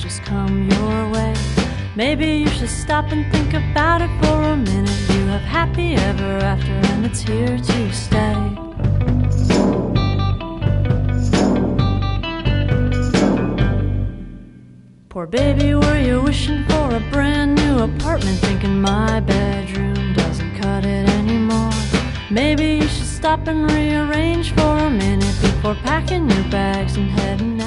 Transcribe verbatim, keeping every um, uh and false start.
just come your way. Maybe you should stop and think about it for a minute. You have happy ever after, and it's here to stay. Poor baby, were you wishing for a brand new apartment, thinking my bedroom doesn't cut it anymore? Maybe you should stop and rearrange for a minute before packing your bags and heading